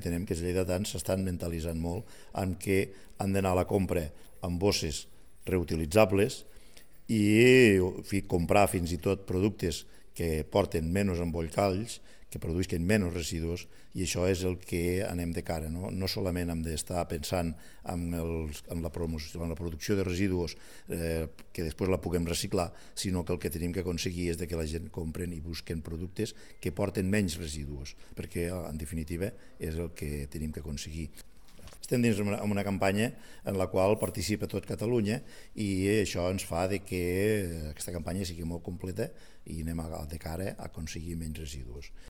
entenem que els lleidatans s'estan mentalitzant molt en què han d'anar a la compra amb bosses reutilitzables i comprar fins i tot productes que porten menys embolcalls, que produïsquen menys residus, i això és el que anem de cara. No solament hem d'estar pensant en la producció de residus que després la puguem reciclar, sinó que el que tenim que aconseguir és que la gent compren i busquen productes que porten menys residus, perquè en definitiva és el que tenim que aconseguir. Estem dins una campanya en la qual participa tot Catalunya i això ens fa que aquesta campanya sigui molt completa i anem de cara a aconseguir menys residus.